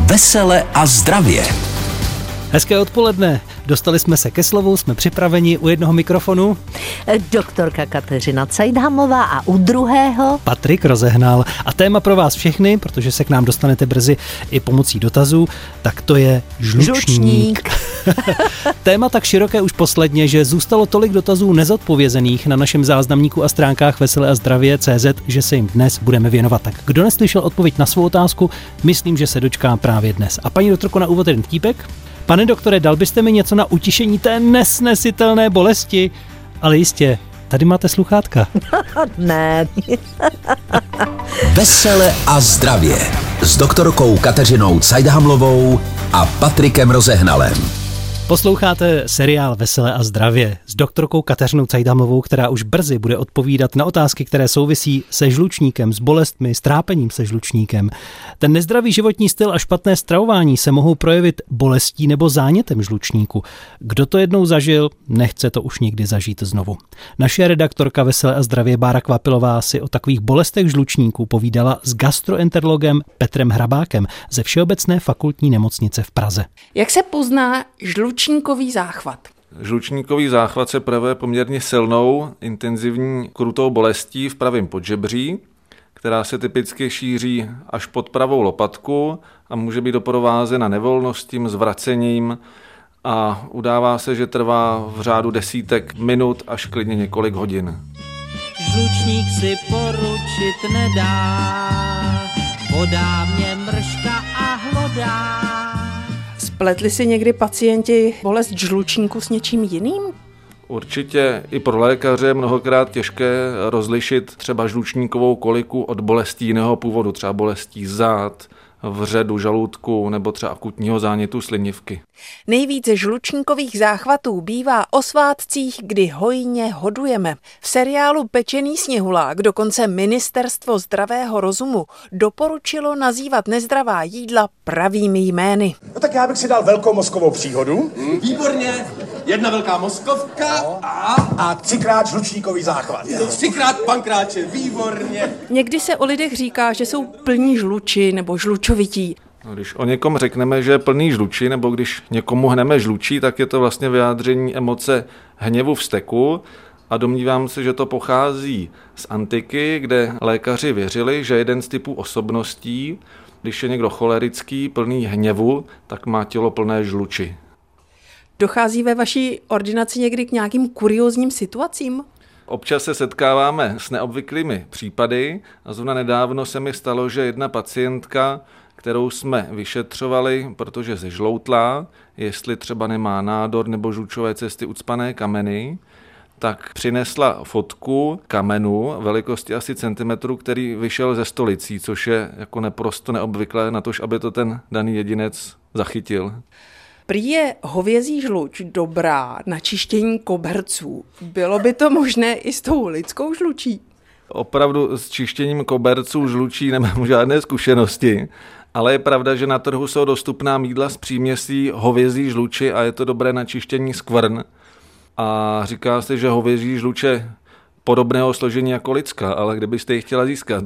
Vesele a zdravě. Hezké odpoledne. Dostali jsme se ke slovu, jsme připraveni u jednoho mikrofonu. Doktorka Kateřina Cajdhamová a u druhého Patrik Rozehnal. A téma pro vás všechny, protože se k nám dostanete brzy i pomocí dotazů, tak to je žlučník. Téma tak široké už posledně, že zůstalo tolik dotazů nezodpovězených na našem záznamníku a stránkách veseleazdravě.cz, že se jim dnes budeme věnovat. Tak kdo neslyšel odpověď na svou otázku, myslím, že se dočká právě dnes. A paní doktorko, na úvod jeden vtípek. Pane doktore, dal byste mi něco na utišení té nesnesitelné bolesti? Ale jistě, tady máte sluchátka. Ne. Vesele a zdravě s doktorkou Kateřinou Cajdhamlovou a Patrikem Rozehnalem. Posloucháte seriál Vesele a zdravě s doktorkou Kateřinou Cajdhamlovou, která už brzy bude odpovídat na otázky, které souvisí se žlučníkem, s bolestmi, s trápením se žlučníkem. Ten nezdravý životní styl a špatné stravování se mohou projevit bolestí nebo zánětem žlučníku. Kdo to jednou zažil, nechce to už nikdy zažít znovu. Naše redaktorka Vesele a zdravě Bára Kvapilová si o takových bolestech žlučníku povídala s gastroenterologem Petrem Hrabákem ze Všeobecné fakultní nemocnice v Praze. Jak se pozná žlučníkový záchvat? Žlučníkový záchvat se projevuje poměrně silnou, intenzivní krutou bolestí v pravém podžebří, která se typicky šíří až pod pravou lopatku a může být doprovázena nevolnostím, zvracením a udává se, že trvá v řádu desítek minut až klidně několik hodin. Žlučník si poručit nedá, voda mě mrška a hlodá. Spletli si někdy pacienti bolest žlučníku s něčím jiným? Určitě i pro lékaře je mnohokrát těžké rozlišit třeba žlučníkovou koliku od bolestí jiného původu, třeba bolestí zad, vředu, žaludku nebo třeba akutního zánětu slinivky. Nejvíce žlučníkových záchvatů bývá o svátcích, kdy hojně hodujeme. V seriálu Pečený sněhulák dokonce Ministerstvo zdravého rozumu doporučilo nazývat nezdravá jídla pravými jmény. No tak já bych si dal velkou mozkovou příhodu. Výborně, jedna velká mozkovka A 3krát žlučníkový záchvat. 3krát pankráče, výborně. Někdy se o lidech říká, že jsou plní žluči nebo žlučovití. Když o někom řekneme, že je plný žluči, nebo když někomu hneme žlučí, tak je to vlastně vyjádření emoce hněvu, vzteku. A domnívám se, že to pochází z antiky, kde lékaři věřili, že jeden z typů osobností, když je někdo cholerický, plný hněvu, tak má tělo plné žluči. Dochází ve vaší ordinaci někdy k nějakým kuriózním situacím? Občas se setkáváme s neobvyklými případy a zrovna nedávno se mi stalo, že jedna pacientka, kterou jsme vyšetřovali, protože zežloutla, jestli třeba nemá nádor nebo žlučové cesty ucpané kameny, tak přinesla fotku kamenu velikosti asi centimetru, který vyšel ze stolicí, což je jako naprosto neobvyklé na to, aby to ten daný jedinec zachytil. Prý je hovězí žluč dobrá na čištění koberců. Bylo by to možné i s tou lidskou žlučí? Opravdu s čištěním koberců žlučí nemám žádné zkušenosti, ale je pravda, že na trhu jsou dostupná mýdla s příměsí hovězí žluči a je to dobré na čištění skvrn. A říká se, že hovězí žluč je podobného složení jako lidská, ale kdybyste ji chtěla získat.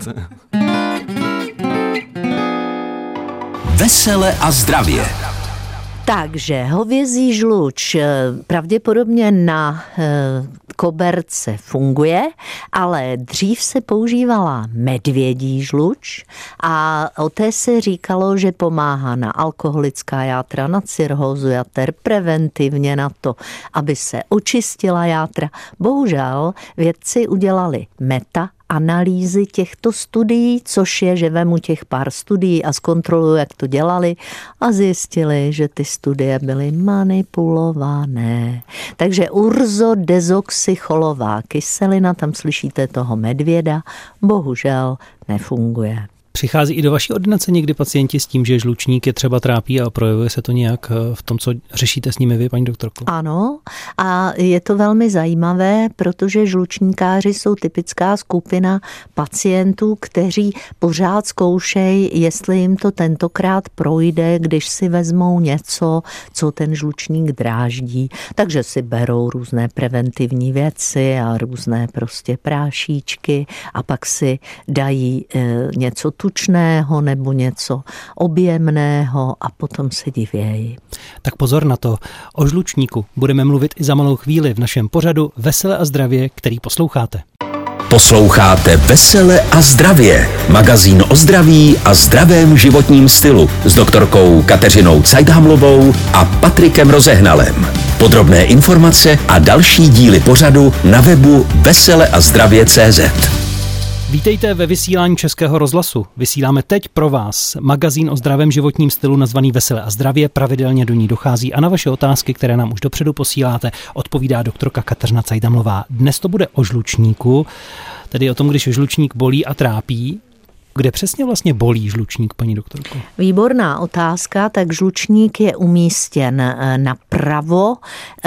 Vesele a zdravě. Takže hovězí žluč pravděpodobně na koberce funguje, ale dřív se používala medvědí žluč a o té se říkalo, že pomáhá na alkoholická játra, na cirhózu jater, preventivně na to, aby se očistila játra. Bohužel vědci udělali analýzy těchto studií, což je, že vemu těch pár studií a zkontroluju, jak to dělali a zjistili, že ty studie byly manipulované. Takže urzodezoxycholová kyselina, tam slyšíte toho medvěda, bohužel nefunguje. Přichází i do vaší ordinace někdy pacienti s tím, že žlučník je třeba trápí a projevuje se to nějak v tom, co řešíte s nimi vy, paní doktorko? Ano, a je to velmi zajímavé, protože žlučníkáři jsou typická skupina pacientů, kteří pořád zkoušejí, jestli jim to tentokrát projde, když si vezmou něco, co ten žlučník dráždí. Takže si berou různé preventivní věci a různé prostě prášíčky a pak si dají něco tučného nebo něco objemného a potom se divějí. Tak pozor na to. O žlučníku budeme mluvit i za malou chvíli v našem pořadu Vesele a zdravě, který posloucháte. Posloucháte Vesele a zdravě, magazín o zdraví a zdravém životním stylu s doktorkou Kateřinou Cajdhamlovou a Patrikem Rozehnalem. Podrobné informace a další díly pořadu na webu veseleazdravě.cz. Vítejte ve vysílání Českého rozhlasu. Vysíláme teď pro vás magazín o zdravém životním stylu nazvaný Vesele a zdravě. Pravidelně do ní dochází a na vaše otázky, které nám už dopředu posíláte, odpovídá doktorka Kateřina Cajdhamlová. Dnes to bude o žlučníku, tedy o tom, když žlučník bolí a trápí. Kde přesně vlastně bolí žlučník, paní doktorko? Výborná otázka, tak žlučník je umístěn napravo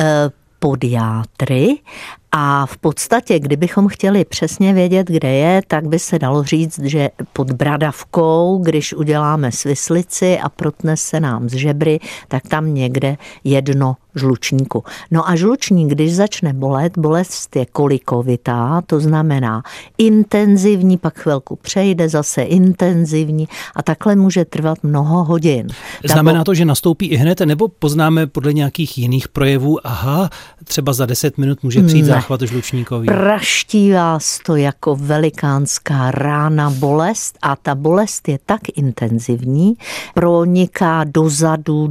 pod játry. A v podstatě, kdybychom chtěli přesně vědět, kde je, tak by se dalo říct, že pod bradavkou, když uděláme svislici a protne se nám z žebry, tak tam někde jedno žlučníku. No a žlučník, když začne bolet, bolest je kolikovitá, to znamená intenzivní, pak chvilku přejde, zase intenzivní a takhle může trvat mnoho hodin. Znamená to, že nastoupí i hned, nebo poznáme podle nějakých jiných projevů, aha, třeba za 10 minut může přijít záchvat žlučníkový? Praští vás to jako velikánská rána bolest a ta bolest je tak intenzivní, proniká dozadu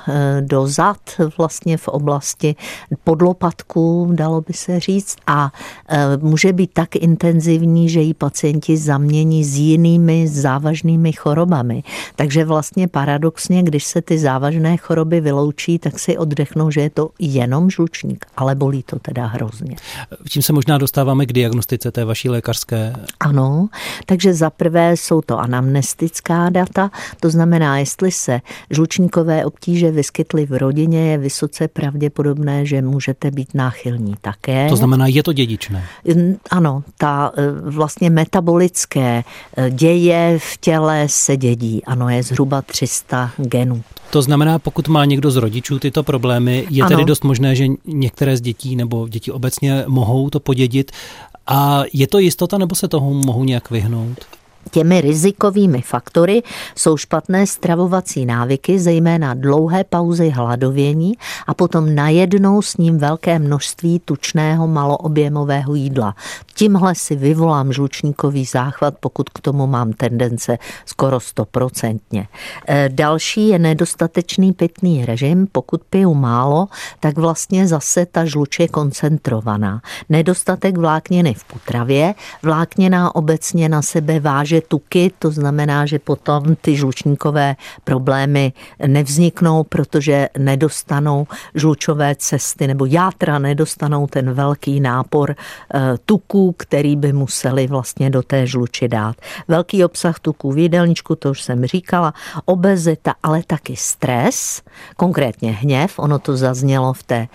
do zad, vlastně v oblasti podlopatku, dalo by se říct, a může být tak intenzivní, že ji pacienti zamění s jinými závažnými chorobami. Takže vlastně paradoxně, když se ty závažné choroby vyloučí, tak si oddechnou, že je to jenom žlučník, ale bolí to teda hrozně. Tím se možná dostáváme k diagnostice té vaší lékařské. Ano, takže za prvé jsou to anamnestická data, to znamená, jestli se žlučníkové obtíže vyskytly v rodině, je vysoce pravděpodobné, že můžete být náchylní také. To znamená, je to dědičné? Ano, ta vlastně metabolické děje v těle se dědí. Ano, je zhruba 300 genů. To znamená, pokud má někdo z rodičů tyto problémy, je tedy dost možné, že některé z dětí nebo děti obecně mohou to podědit. A je to jistota, nebo se toho mohou nějak vyhnout? Těmi rizikovými faktory jsou špatné stravovací návyky, zejména dlouhé pauzy hladovění a potom najednou s ním velké množství tučného maloobjemového jídla. Tímhle si vyvolám žlučníkový záchvat, pokud k tomu mám tendence skoro 100%. Další je nedostatečný pitný režim. Pokud piju málo, tak vlastně zase ta žluč je koncentrovaná. Nedostatek vlákniny v potravě. Vláknina obecně na sebe váže tuky, to znamená, že potom ty žlučníkové problémy nevzniknou, protože nedostanou žlučové cesty nebo játra nedostanou ten velký nápor tuků, který by museli vlastně do té žluči dát. Velký obsah tuků v jídelníčku, to už jsem říkala, obezita, ale taky stres, konkrétně hněv, ono to zaznělo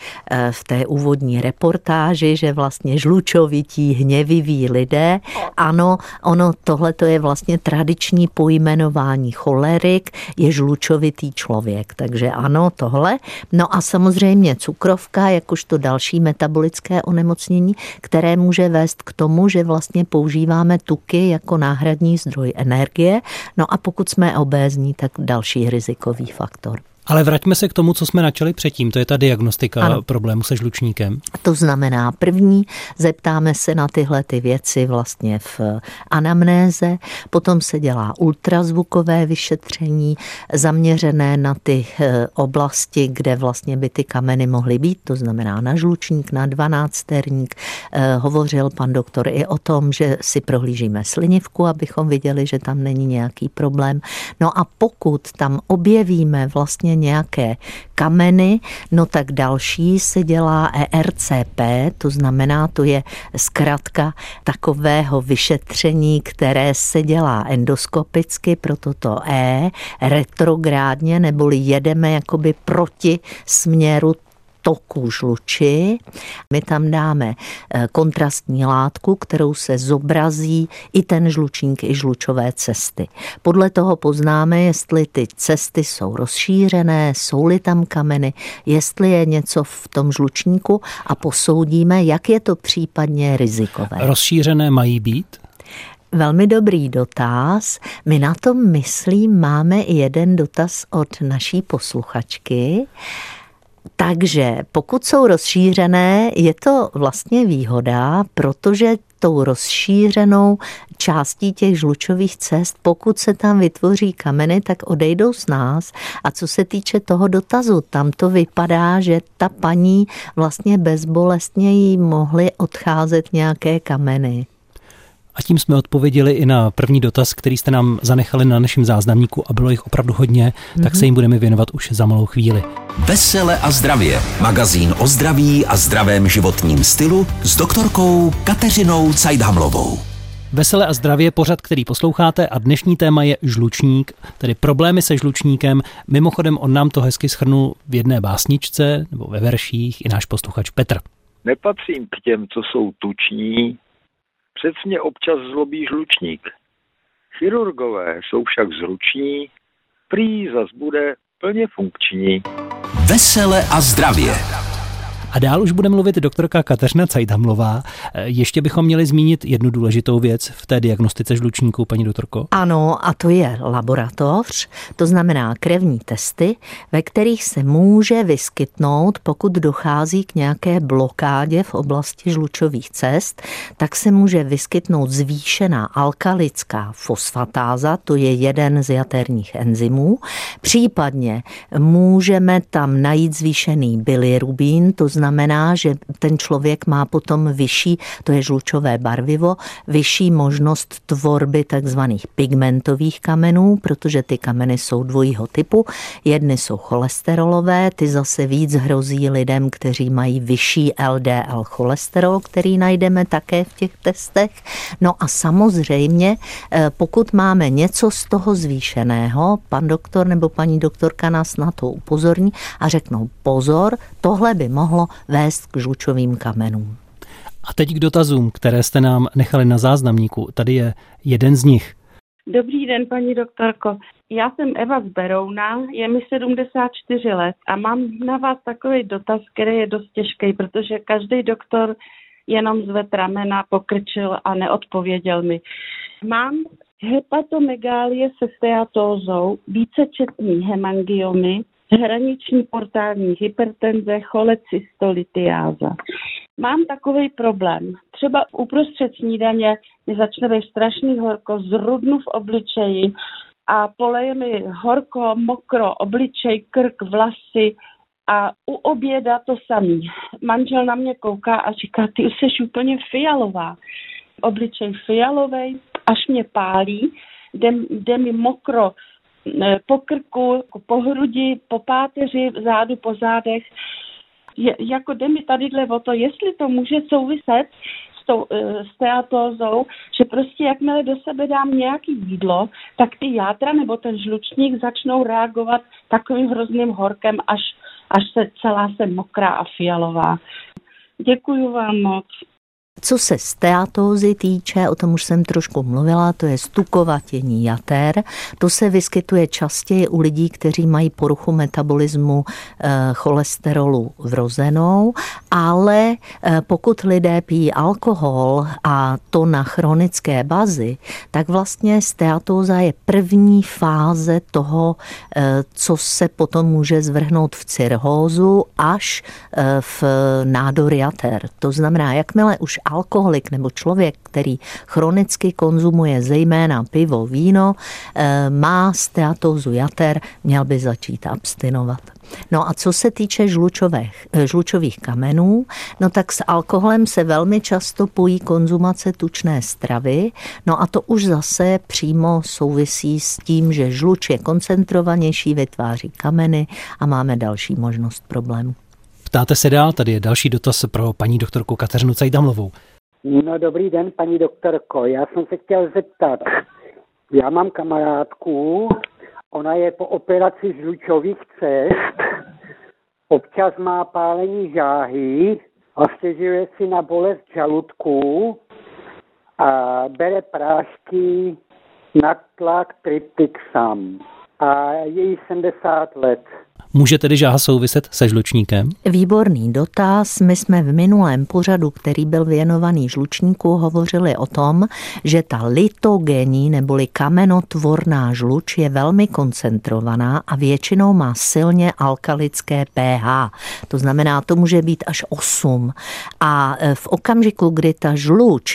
v té úvodní reportáži, že vlastně žlučovití, hněviví lidé, ano, ono tohleto je vlastně tradiční pojmenování cholerik, je žlučovitý člověk, takže ano, tohle. No a samozřejmě cukrovka, jakožto další metabolické onemocnění, které může vést k tomu, že vlastně používáme tuky jako náhradní zdroj energie, no a pokud jsme obézní, tak další rizikový faktor. Ale vraťme se k tomu, co jsme načali předtím, to je ta diagnostika problému se žlučníkem. To znamená první, zeptáme se na tyhle ty věci vlastně v anamnéze, potom se dělá ultrazvukové vyšetření zaměřené na ty oblasti, kde vlastně by ty kameny mohly být, to znamená na žlučník, na dvanácterník. Hovořil pan doktor i o tom, že si prohlížíme slinivku, abychom viděli, že tam není nějaký problém. No a pokud tam objevíme vlastně nějaké kameny, no tak další se dělá ERCP, to znamená, to je zkratka takového vyšetření, které se dělá endoskopicky, proto to retrográdně, neboli jedeme jakoby proti směru toku žluči. My tam dáme kontrastní látku, kterou se zobrazí i ten žlučník, i žlučové cesty. Podle toho poznáme, jestli ty cesty jsou rozšířené, jsou-li tam kameny, jestli je něco v tom žlučníku a posoudíme, jak je to případně rizikové. Rozšířené mají být? Velmi dobrý dotaz. My na tom, myslím, máme i jeden dotaz od naší posluchačky. Takže pokud jsou rozšířené, je to vlastně výhoda, protože tou rozšířenou částí těch žlučových cest, pokud se tam vytvoří kameny, tak odejdou s nás. A co se týče toho dotazu, tam to vypadá, že ta paní vlastně bezbolestně jí mohly odcházet nějaké kameny. A tím jsme odpověděli i na první dotaz, který jste nám zanechali na našem záznamníku a bylo jich opravdu hodně, tak se jim budeme věnovat už za malou chvíli. Vesele a zdravě. Magazín o zdraví a zdravém životním stylu s doktorkou Kateřinou Cajdhamlovou. Vesele a zdravě, pořad, který posloucháte, a dnešní téma je žlučník, tedy problémy se žlučníkem. Mimochodem on nám to hezky shrnul v jedné básničce nebo ve verších i náš posluchač Petr. Nepatřím k těm, co jsou tuční, přec mě občas zlobí žlučník. Chirurgové jsou však zruční, prý zas bude plně funkční. Vesele a zdravě. A dál už bude mluvit doktorka Kateřina Cajdhamlová. Ještě bychom měli zmínit jednu důležitou věc v té diagnostice žlučníku, paní doktorko. Ano, a to je laboratoř, to znamená krevní testy, ve kterých se může vyskytnout, pokud dochází k nějaké blokádě v oblasti žlučových cest, tak se může vyskytnout zvýšená alkalická fosfatáza, to je jeden z jaterních enzymů. Případně můžeme tam najít zvýšený bilirubin, to znamená, že ten člověk má potom vyšší, to je žlučové barvivo, vyšší možnost tvorby takzvaných pigmentových kamenů, protože ty kameny jsou dvojího typu. Jedny jsou cholesterolové, ty zase víc hrozí lidem, kteří mají vyšší LDL cholesterol, který najdeme také v těch testech. No a samozřejmě, pokud máme něco z toho zvýšeného, pan doktor nebo paní doktorka nás na to upozorní a řeknou pozor, tohle by mohlo vést k žlučovým kamenům. A teď k dotazům, které jste nám nechali na záznamníku. Tady je jeden z nich. Dobrý den, paní doktorko. Já jsem Eva z Berouna, je mi 74 let a mám na vás takový dotaz, který je dost těžký, protože každý doktor jenom zvedl ramena, pokrčil a neodpověděl mi. Mám hepatomegálie se steatózou, vícečetní hemangiomy, hraniční portální hypertenze, cholecystolitiáza. Mám takový problém. Třeba uprostřed snídaně mi začne být strašný horko, zrudnu v obličeji a poleje mi horko, mokro, obličej, krk, vlasy a u oběda to samý. Manžel na mě kouká a říká, ty už jsi úplně fialová. Obličej fialovej, až mě pálí, jde mi mokro po krku, po hrudi, po páteři, zádu, po zádech. Jako jde mi tadyhle o to, jestli to může souviset s steatózou, že prostě jakmile do sebe dám nějaký jídlo, tak ty játra nebo ten žlučník začnou reagovat takovým hrozným horkem, až se celá jsem mokrá a fialová. Děkuju vám moc. Co se steatózy týče, o tom už jsem trošku mluvila, to je stukovatění jater. To se vyskytuje častěji u lidí, kteří mají poruchu metabolismu cholesterolu vrozenou, ale pokud lidé pijí alkohol a to na chronické bazi, tak vlastně steatóza je první fáze toho, co se potom může zvrhnout v cirhózu až v nádor jater. To znamená, jakmile už alkoholik nebo člověk, který chronicky konzumuje zejména pivo, víno, má steatózu jater, měl by začít abstinovat. No a co se týče žlučových kamenů, no tak s alkoholem se velmi často pojí konzumace tučné stravy, no a to už zase přímo souvisí s tím, že žluč je koncentrovanější, vytváří kameny a máme další možnost problému. Ptáte se dál, tady je další dotaz pro paní doktorku Kateřinu Cajdhamlovou. No dobrý den, paní doktorko, já jsem se chtěl zeptat, já mám kamarádku, ona je po operaci žlučových cest, občas má pálení žáhy a stěžuje si na bolest žaludku a bere prášky na tlak Triptixam a je jí 70 let. Může tedy žáha souviset se žlučníkem? Výborný dotaz. My jsme v minulém pořadu, který byl věnovaný žlučníku, hovořili o tom, že ta litogenní neboli kamenotvorná žluč je velmi koncentrovaná a většinou má silně alkalické pH. To znamená, to může být až 8. A v okamžiku, kdy ta žluč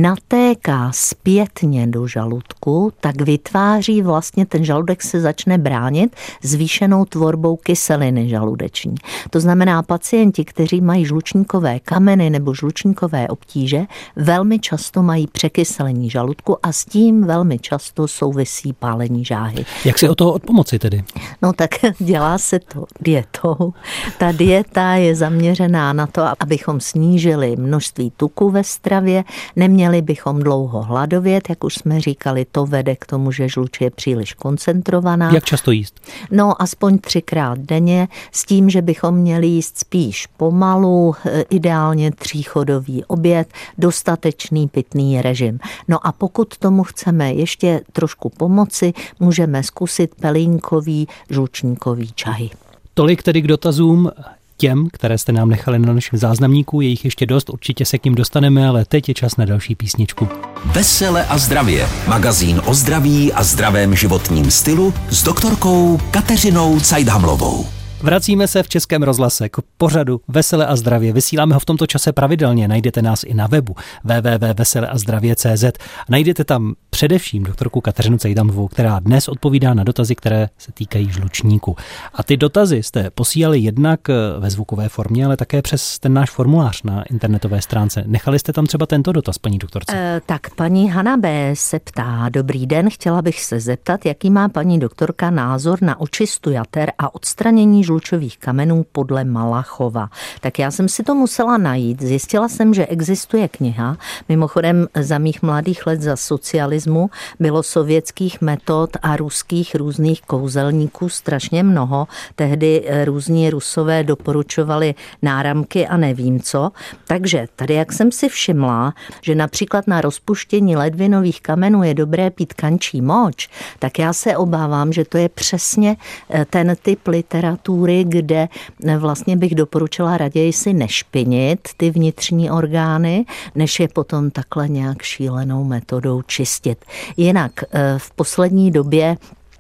natéká zpětně do žaludku, tak vytváří vlastně, ten žaludek se začne bránit zvýšenou tvorbou kyseliny žaludeční. To znamená, pacienti, kteří mají žlučníkové kameny nebo žlučníkové obtíže, velmi často mají překyselení žaludku a s tím velmi často souvisí pálení žáhy. Jak si o toho odpomoci tedy? No tak dělá se to dietou. Ta dieta je zaměřená na to, abychom snížili množství tuku ve stravě, neměli bychom dlouho hladovět, jak už jsme říkali, to vede k tomu, že žluč je příliš koncentrovaná. Jak často jíst? No aspoň 3krát denně, s tím, že bychom měli jíst spíš pomalu, ideálně 3chodový oběd, dostatečný pitný režim. No a pokud tomu chceme ještě trošku pomoci, můžeme zkusit pelínkový žlučníkový čaj. Tolik tedy k dotazům těm, které jste nám nechali na našem záznamníku, je jich ještě dost, určitě se k ním dostaneme, ale teď je čas na další písničku. Vesele a zdravě. Magazín o zdraví a zdravém životním stylu s doktorkou Kateřinou Cajdhamlovou. Vracíme se v Českém rozhlase k pořadu Vesele a zdravě. Vysíláme ho v tomto čase pravidelně. Najdete nás i na webu www.veseleazdravie.cz. Najdete tam především doktorku Kateřinu Cajdhamlovou, která dnes odpovídá na dotazy, které se týkají žlučníku. A ty dotazy jste posílali jednak ve zvukové formě, ale také přes ten náš formulář na internetové stránce. Nechali jste tam třeba tento dotaz, paní doktorce? Tak paní Hana B. se ptá: Dobrý den, chtěla bych se zeptat, jaký má paní doktorka názor na očistu jater a odstranění žlučových kamenů podle Malachova. Tak já jsem si to musela najít. Zjistila jsem, že existuje kniha. Mimochodem za mých mladých let za socialismu bylo sovětských metod a ruských různých kouzelníků strašně mnoho. Tehdy různí Rusové doporučovali náramky a nevím co. Takže tady, jak jsem si všimla, že například na rozpuštění ledvinových kamenů je dobré pít kančí moč, tak já se obávám, že to je přesně ten typ literatury, kde vlastně bych doporučila raději si nešpinit ty vnitřní orgány, než je potom takhle nějak šílenou metodou čistit. Jinak v poslední době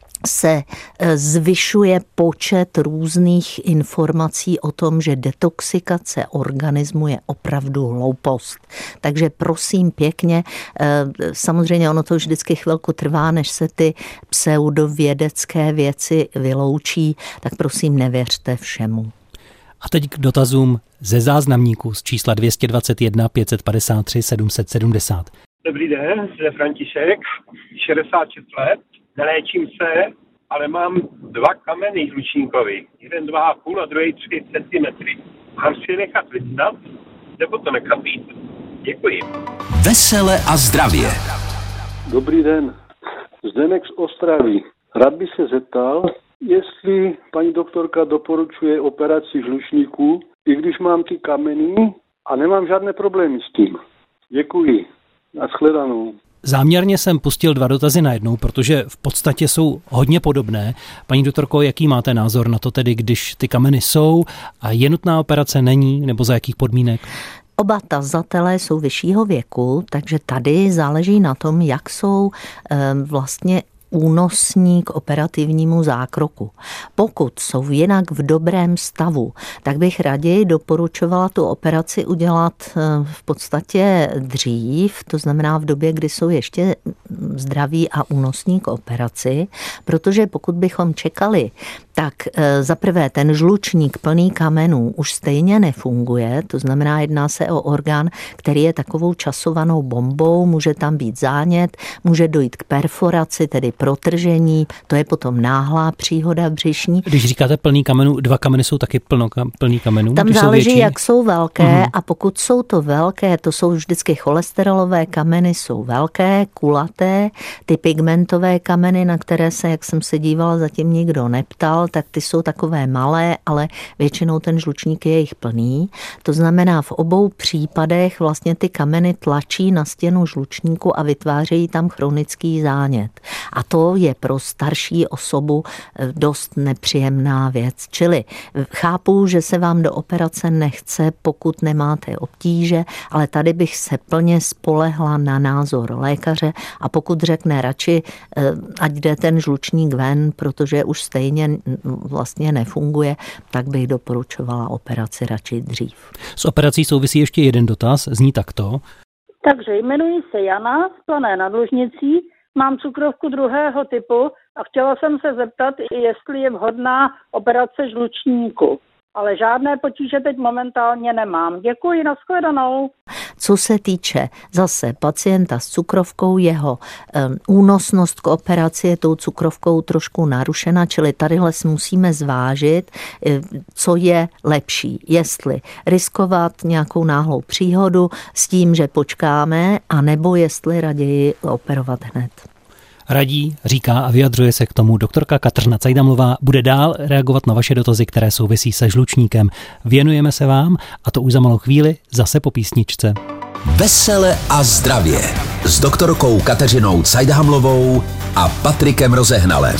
se zvyšuje počet různých informací o tom, že detoxikace organismu je opravdu hloupost. Takže prosím pěkně, samozřejmě ono to vždycky chvilku trvá, než se ty pseudovědecké věci vyloučí, tak prosím nevěřte všemu. A teď k dotazům ze záznamníku z čísla 221 553 770. Dobrý den, jsem František, 66 let. Neléčím se, ale mám 2 kameny žlučníkový. Jeden 2,5 a druhý 3 cm. Mám si je nechat vyznat, nebo to nechat být? Děkuji. Vesele a zdravě. Dobrý den, Zdenek z Ostravy. Rád bych se zeptal, jestli paní doktorka doporučuje operaci žlučníku, i když mám ty kameny a nemám žádné problémy s tím. Děkuji. Nashledanou. Záměrně jsem pustil 2 dotazy najednou, protože v podstatě jsou hodně podobné. Paní doktorko, jaký máte názor na to tedy, když ty kameny jsou a je nutná operace, není, nebo za jakých podmínek? Oba tazatelé jsou vyššího věku, takže tady záleží na tom, jak jsou vlastně únosní k operativnímu zákroku. Pokud jsou jinak v dobrém stavu, tak bych raději doporučovala tu operaci udělat v podstatě dřív, to znamená v době, kdy jsou ještě zdraví a únosní k operaci, protože pokud bychom čekali, tak zaprvé ten žlučník plný kamenů už stejně nefunguje, to znamená jedná se o orgán, který je takovou časovanou bombou, může tam být zánět, může dojít k perforaci, tedy protržení, to je potom náhlá příhoda břišní. Když říkáte plný kamenů, 2 kameny jsou taky plný kamenů? Tam záleží, jak jsou velké a pokud jsou to velké, to jsou vždycky cholesterolové kameny, jsou velké, kulaté, ty pigmentové kameny, na které se, jak jsem se dívala, zatím nikdo neptal, tak ty jsou takové malé, ale většinou ten žlučník je jich plný. To znamená, v obou případech vlastně ty kameny tlačí na stěnu žlučníku a vytvářejí tam chronický zánět. A to je pro starší osobu dost nepříjemná věc. Čili chápu, že se vám do operace nechce, pokud nemáte obtíže, ale tady bych se plně spolehla na názor lékaře a pokud řekne radši, ať jde ten žlučník ven, protože už stejně vlastně nefunguje, tak bych doporučovala operaci radši dřív. S operací souvisí ještě jeden dotaz, zní takto. Takže jmenuji se Jana z Plané nad Lužnicí, mám cukrovku 2. typu a chtěla jsem se zeptat, jestli je vhodná operace žlučníku. Ale žádné potíže teď momentálně nemám. Děkuji, nashledanou. Co se týče zase pacienta s cukrovkou, jeho únosnost k operaci je tou cukrovkou trošku narušena, čili tadyhle musíme zvážit, co je lepší. Jestli riskovat nějakou náhlou příhodu s tím, že počkáme, anebo jestli raději operovat hned. Radí, říká a vyjadřuje se k tomu doktorka Kateřina Cajdamlová, bude dál reagovat na vaše dotazy, které souvisí se žlučníkem. Věnujeme se vám a to už za malou chvíli zase po písničce. Vesele a zdravě s doktorkou Kateřinou Cajdhamlovou a Patrikem Rozehnalem.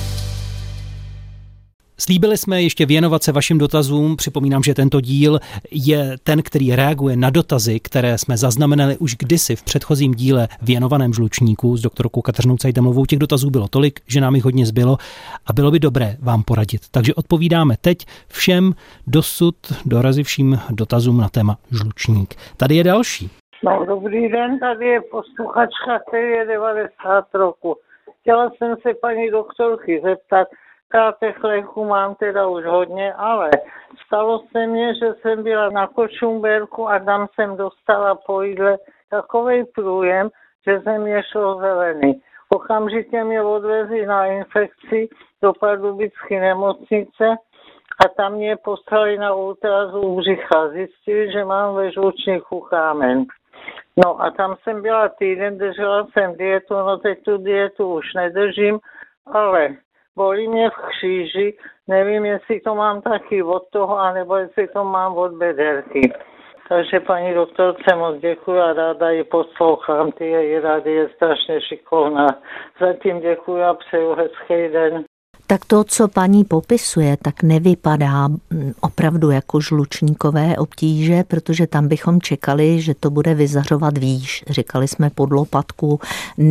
Slíbili jsme ještě věnovat se vašim dotazům. Připomínám, že tento díl je ten, který reaguje na dotazy, které jsme zaznamenali už kdysi v předchozím díle věnovaném žlučníku s doktorkou Kateřinou Cajdamlovou. Těch dotazů bylo tolik, že nám jich hodně zbylo a bylo by dobré vám poradit. Takže odpovídáme teď všem dosud dorazivším dotazům na téma žlučník. Tady je další. No, dobrý den, tady je posluchačka, který je 90 roku. Chtěla jsem se paní doktorky zeptat, těch léků mám teda už hodně, ale stalo se mně, že jsem byla na Kočumberku a tam jsem dostala po jídle takovej průjem, že ze mě šlo zelený. Okamžitě mě odvezli na infekci do Pardubické nemocnice a tam mě poslali na ultrazvuk břicha. Zjistili, že mám ve žlučníku kámen. No a tam jsem byla týden, držela jsem dietu, no teď tu dietu už nedržím, ale bolí mě v kříži, nevím, jestli to mám taky od toho, anebo jestli to mám od bederky. Takže paní doktorce moc děkuji a ráda ji poslouchám, ty její rady je strašně šikovná. Zatím děkuji a přeju hezký den. Tak to, co paní popisuje, tak nevypadá opravdu jako žlučníkové obtíže, protože tam bychom čekali, že to bude vyzařovat výš. Říkali jsme pod lopatku,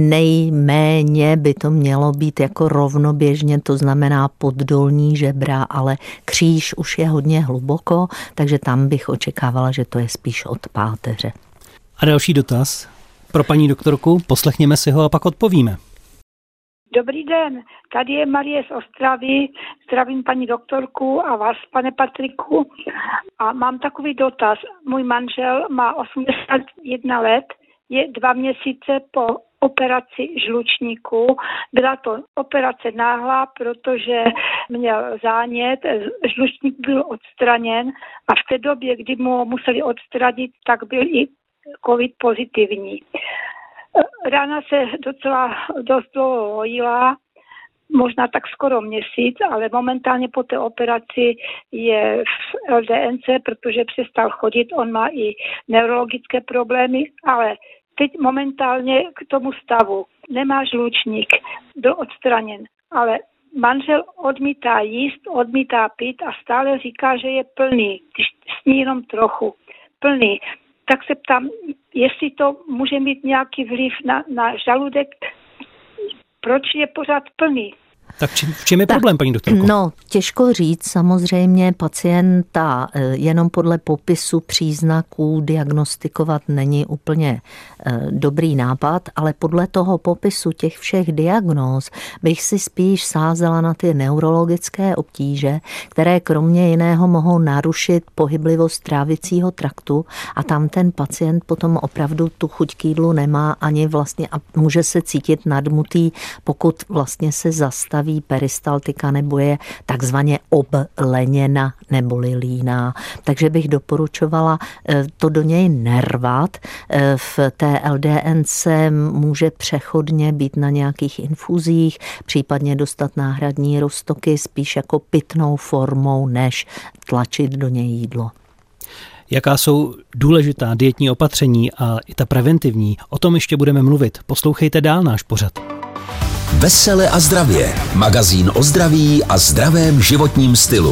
nejméně by to mělo být jako rovnoběžně, to znamená pod dolní žebra, ale kříž už je hodně hluboko, takže tam bych očekávala, že to je spíš od páteře. A další dotaz pro paní doktorku, poslechněme si ho a pak odpovíme. Dobrý den, tady je Marie z Ostravy, zdravím paní doktorku a vás, pane Patriku. A mám takový dotaz. Můj manžel má 81 let, je 2 měsíce po operaci žlučníku. Byla to operace náhlá, protože měl zánět, žlučník byl odstraněn a v té době, kdy mu ho museli odstranit, tak byl i covid pozitivní. Rána se docela dost dlouho hojila, možná tak skoro měsíc, ale momentálně po té operaci je v LDNC, protože přestal chodit, on má i neurologické problémy, ale teď momentálně k tomu stavu nemá žlučník, byl odstraněn, ale manžel odmítá jíst, odmítá pít a stále říká, že je plný, když sní jenom trochu, plný. Tak se ptám, jestli to může mít nějaký vliv na žaludek, proč je pořád plný. Tak v čem je problém, paní doktorko? No, těžko říct, samozřejmě pacienta jenom podle popisu příznaků diagnostikovat není úplně dobrý nápad, ale podle toho popisu těch všech diagnóz bych si spíš sázela na ty neurologické obtíže, které kromě jiného mohou narušit pohyblivost trávicího traktu a tam ten pacient potom opravdu tu chuť k jídlu nemá ani vlastně a může se cítit nadmutý, pokud vlastně se zastaví peristaltika nebo je takzvaně obleněna neboli líná. Takže bych doporučovala to do něj nervat. V té LDNC může přechodně být na nějakých infuzích, případně dostat náhradní roztoky spíš jako pitnou formou, než tlačit do něj jídlo. Jaká jsou důležitá dietní opatření a i ta preventivní, o tom ještě budeme mluvit. Poslouchejte dál náš pořad. Vesele a zdravě. Magazín o zdraví a zdravém životním stylu.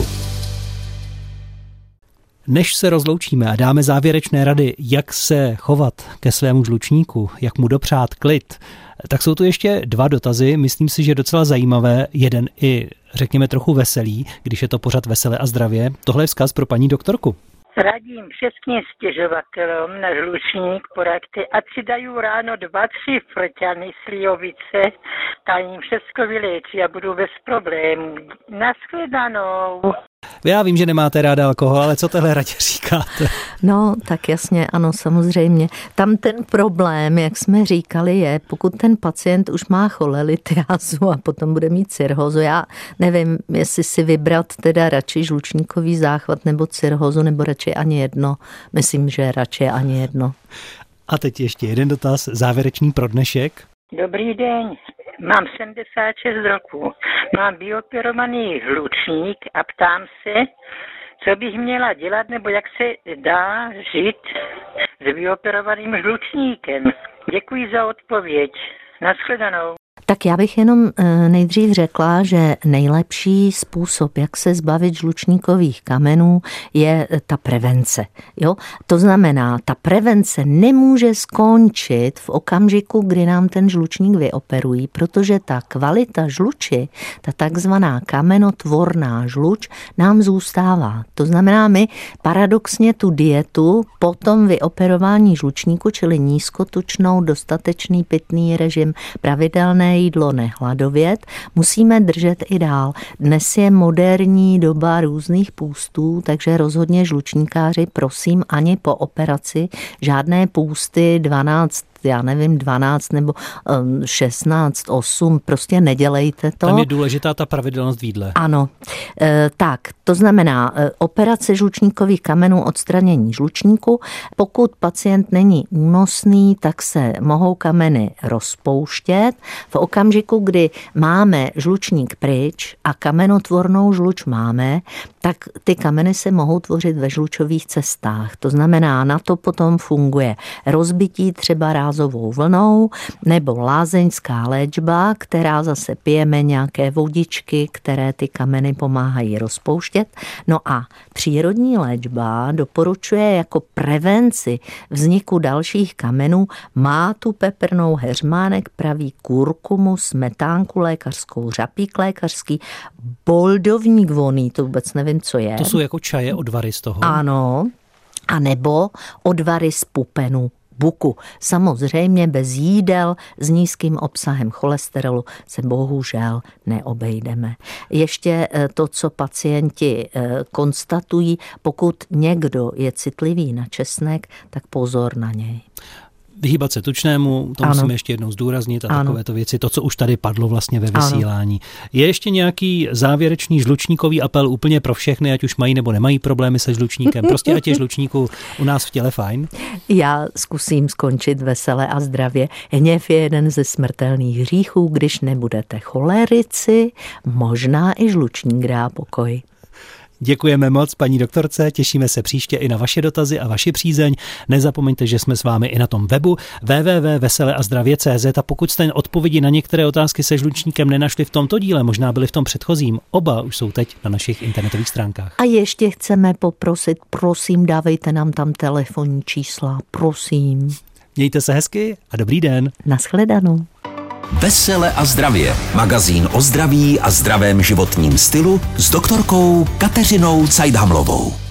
Než se rozloučíme a dáme závěrečné rady, jak se chovat ke svému žlučníku, jak mu dopřát klid, tak jsou tu ještě 2 dotazy, myslím si, že docela zajímavé, jeden i, řekněme, trochu veselý, když je to pořad Vesele a zdravě. Tohle je vzkaz pro paní doktorku. Radím všetkým stěžovatelům na žlučník poradte, ať si dají ráno 2-3 frťany slivovice, ta jim všechno vyléčí a budou bez problémů. Nashledanou. Já vím, že nemáte ráda alkohol, ale co tohle radě říkáte? No, tak jasně, ano, samozřejmě. Tam ten problém, jak jsme říkali, je, pokud ten pacient už má cholelitiázu a potom bude mít cirhózu, já nevím, jestli si vybrat teda radši žlučníkový záchvat nebo cirhózu, nebo radši ani jedno. Myslím, že radši ani jedno. A teď ještě jeden dotaz, závěrečný pro dnešek. Dobrý den, mám 76 roků, mám vyoperovaný žlučník a ptám se, co bych měla dělat, nebo jak se dá žít s vyoperovaným žlučníkem. Děkuji za odpověď. Nashledanou. Tak já bych jenom nejdřív řekla, že nejlepší způsob, jak se zbavit žlučníkových kamenů, je ta prevence. Jo? To znamená, ta prevence nemůže skončit v okamžiku, kdy nám ten žlučník vyoperují, protože ta kvalita žluči, ta takzvaná kamenotvorná žluč, nám zůstává. To znamená, my paradoxně tu dietu po tom vyoperování žlučníku, čili nízkotučnou, dostatečný pitný režim, pravidelné jídlo, nehladovět, musíme držet i dál. Dnes je moderní doba různých půstů, takže rozhodně žlučníkáři, prosím, ani po operaci žádné půsty 12 nebo 16, 8, prostě nedělejte to. Tam je důležitá ta pravidelnost v jídle. Ano. Tak, to znamená operace žlučníkových kamenů, odstranění žlučníku. Pokud pacient není únosný, tak se mohou kameny rozpouštět. V okamžiku, kdy máme žlučník pryč a kamenotvornou žluč máme, tak ty kameny se mohou tvořit ve žlučových cestách. To znamená, na to potom funguje rozbití třeba rázovou vlnou nebo lázeňská léčba, která zase pijeme nějaké vodičky, které ty kameny pomáhají rozpouštět. No a přírodní léčba doporučuje jako prevenci vzniku dalších kamenů mátu peprnou, heřmánek pravý, kurkumu, smetánku lékařskou, řapík lékařský, boldovník voný, to vůbec nevím, co je. To jsou jako čaje, odvary z toho? Ano, a nebo odvary z pupenu buku. Samozřejmě bez jídel s nízkým obsahem cholesterolu se bohužel neobejdeme. Ještě to, co pacienti konstatují, pokud někdo je citlivý na česnek, tak pozor na něj. Vyhýbat se tučnému, to musíme ještě jednou zdůraznit a takovéto věci, to, co už tady padlo vlastně ve vysílání. Je ještě nějaký závěrečný žlučníkový apel úplně pro všechny, ať už mají nebo nemají problémy se žlučníkem? Prostě ať je žlučníku u nás v těle fajn? Já zkusím skončit vesele a zdravě. Hněv je jeden ze smrtelných hříchů, když nebudete cholerici, možná i žlučník dá pokoj. Děkujeme moc paní doktorce, těšíme se příště i na vaše dotazy a vaši přízeň. Nezapomeňte, že jsme s vámi i na tom webu www.veseleazdravě.cz a pokud jste odpovědi na některé otázky se žlučníkem nenašli v tomto díle, možná byly v tom předchozím, oba už jsou teď na našich internetových stránkách. A ještě chceme poprosit, prosím, dávejte nám tam telefonní čísla, prosím. Mějte se hezky a dobrý den. Nashledanou. Vesele a zdravě. Magazín o zdraví a zdravém životním stylu s doktorkou Kateřinou Cajdhamlovou.